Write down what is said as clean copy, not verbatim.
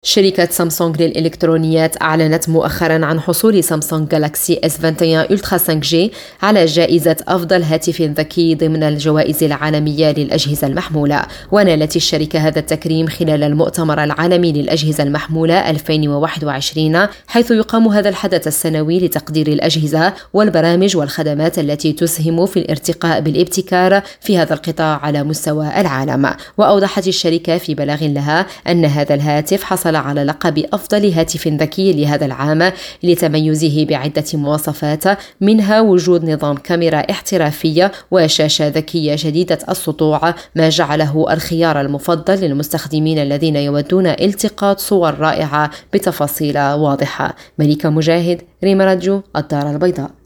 شركة سامسونج للإلكترونيات أعلنت مؤخراً عن حصول سامسونج جالاكسي S21 ألترا 5G على جائزة أفضل هاتف ذكي ضمن الجوائز العالمية للأجهزة المحمولة. ونالت الشركة هذا التكريم خلال المؤتمر العالمي للأجهزة المحمولة 2021، حيث يقام هذا الحدث السنوي لتقدير الأجهزة والبرامج والخدمات التي تسهم في الارتقاء بالابتكار في هذا القطاع على مستوى العالم. وأوضحت الشركة في بلاغ لها أن هذا الهاتف حصل على لقب أفضل هاتف ذكي لهذا العام لتميزه بعدة مواصفات، منها وجود نظام كاميرا احترافية وشاشة ذكية جديدة السطوع، ما جعله الخيار المفضل للمستخدمين الذين يودون التقاط صور رائعة بتفاصيل واضحة. مليكة مجاهد، ريم راديو، الدار البيضاء.